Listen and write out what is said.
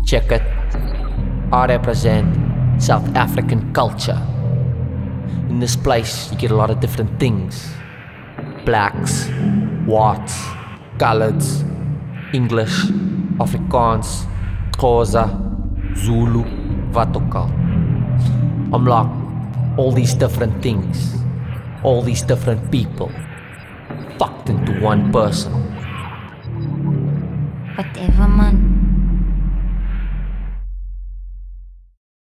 Check it. I represent South African culture. In this place, you get a lot of different things: blacks, whites, coloreds, English, Afrikaans, Xhosa, Zulu, wat ook al. I'm like all these different things, all these different people, fucked into one person. Whatever, man.